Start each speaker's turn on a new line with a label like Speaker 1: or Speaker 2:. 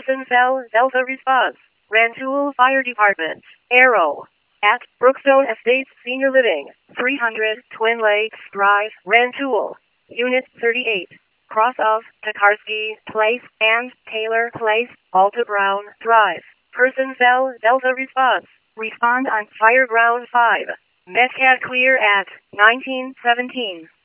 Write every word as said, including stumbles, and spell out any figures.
Speaker 1: Person cell, Delta response. Rantoul Fire Department. Arrow. At Brookstone Estates Senior Living, three hundred Twin Lakes Drive, Rantoul. Unit thirty-eight. Cross of Tokarski Place and Taylor Place, Alta Brown Drive. Person cell, Delta response. Respond on Fireground five. Metcat clear at nineteen seventeen.